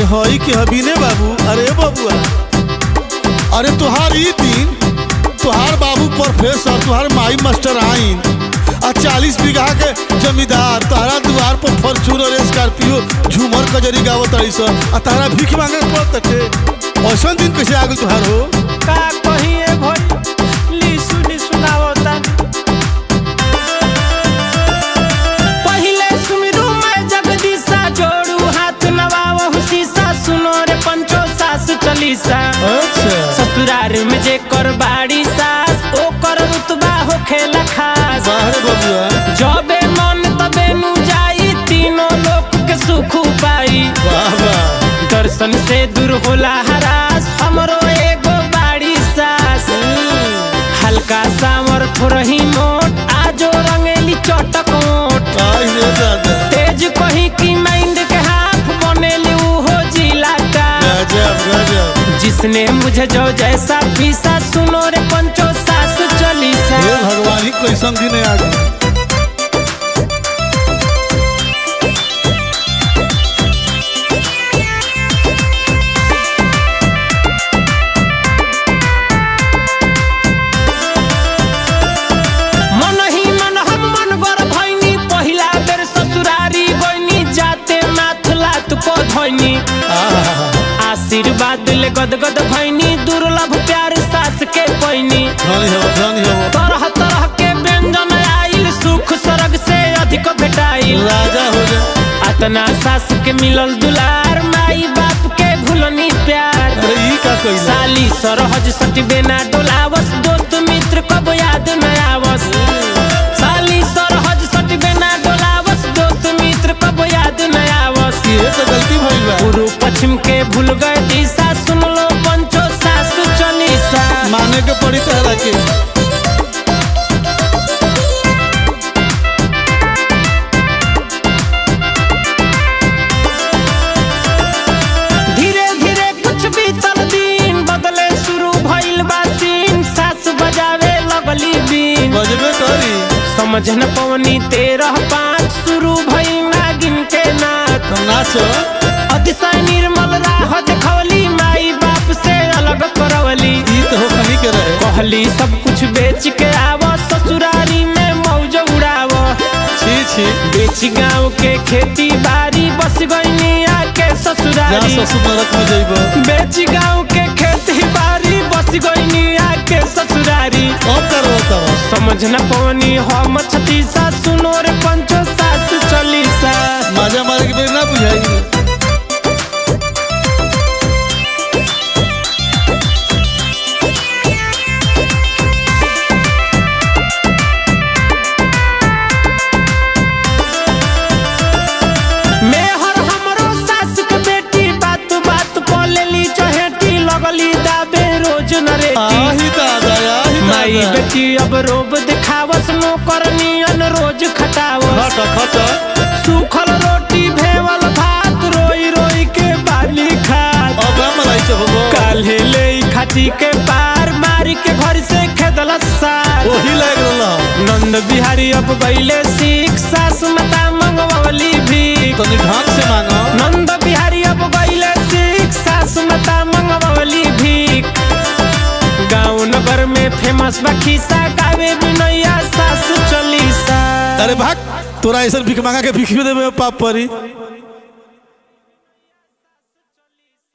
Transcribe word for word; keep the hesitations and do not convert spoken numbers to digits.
हई के हबीने बाबू। अरे बबुआ, अरे तुहार ई दिन तुहार बाबू प्रोफेसर, तुहार माई मास्टर आइन आ चालीस बीघा के जमींदार तहरा द्वार पर फॉर्च्यूनर स्कॉर्पियो झूमर कजरी गावत रही स आ तहरा भीख मांगे पड़त। ऐसा दिन कैसे आ गई तुहार हो? का कहिए भाई, ली सुनी सुनावता। पहिले सुमिरू मैं जगदीशा, जोड़ू हाथ नवावहु शीशा, सुनो रे पंचो सास चलीसा। अच्छा, ससुरार में जे कर बाड़ी सास, ओ कर रुतबा हो खेला खास। बाहर बबुआ, जबे मन तबे नु जाई, तीनों लोक के सुख पाई। वाह वाह, दर्शन से दूर होला हरास, हमरो एगो बाड़ी सास। हल्का सामर थोरही मोट, आजो रंगेली चटक मोट। तेज कही की माइंड के हाथ, बनेली उहो जिला का। गजब गजब, जिसने मुझे जो जैसा पीसा, सुनो रे पंचो सास चलीसा। हे भगवान ही कोई समझी नहीं आ गई। मन ही मन हम मन गर भैनी, पहिला बेर ससुरारी गइनी, जाते माथ लात को धइनी। आशीर्वाद ले गदगद भैनी, दुर्लभ प्यार सास के पैनी। धनी हो धनी हो, तरह तरह के व्यंजन आइल, सुख स्वर्ग से अधिक भेटाइल। राजा हो जा। अतना सास के मिलल दुलार, माई बाप के भूलनी प्यार। अरे ई का कइला? साली सरहज सटबे ना डोलावस, दोस्त मित्र कब याद न आवस। साली सरहज सटबे ना डोलावस, दोस्त मित्र कब याद न आवस। ये तो गलती भइल बा। पूर्व पश्चिम के भूल गए दिशा, सुन लो पंचो सास चलीसा। माने के पड़ी तहरा के। धीरे धीरे कुछ बीतल दिन, बदले शुरू भइल बा सीन। सास बजावे लगली बीन, बजबे करी। समझ न पवनी तेरह पाँच, शुरू भइल नागिन के नाच। तो नाचो। अतिशय निर्मल राह देखवली, माई बाप से अलग करवली। ई तो हो कहीं के रहे। कहली सब कुछ बेच के आव, ससुरारी में मौज उड़ाव। छी छी, बेच गाँव के खेती बाड़ी, बस गईनी आके जा ससुरारी। ससुर नरक में जइबो। बेच गाँव के खेती बाड़ी, बस गईनी आके ससुरारी। अब करो तब समझ न पवनी हम छतीसा, सुनो रे पंचो सास चलीसा। मजा मारे के बेर ना बुझाई। मेहर हमरो सास के बेटी, बात बात बोलेली चहेटी, लगली दाबे रोज नरेटी। आही दादा आही माई दादा। बेटी अब रोब दिखावस, नौकरनियन रोज खटावस। खट खट, सूखल रोटी भेवल भात, रोई रोई के बाली खात। अब मलाई से होबो। काल्हे ले खाटी के पार, मारी के घर से खेदल सार। वही लाग रहला। नंद बिहारी अब गईले सीख, सास माता मंगवली भीख। तनी ढंग से मांगो। नंद बिहारी अब गईले सीख, सास माता मंगवली भीख। गाँव नगर में फेमस बा खिस्सा, गावे बिनैया सास चलीसा। अरे भाग, तोरा ऐसा भीख मांगा के भीख देवे पाप परी।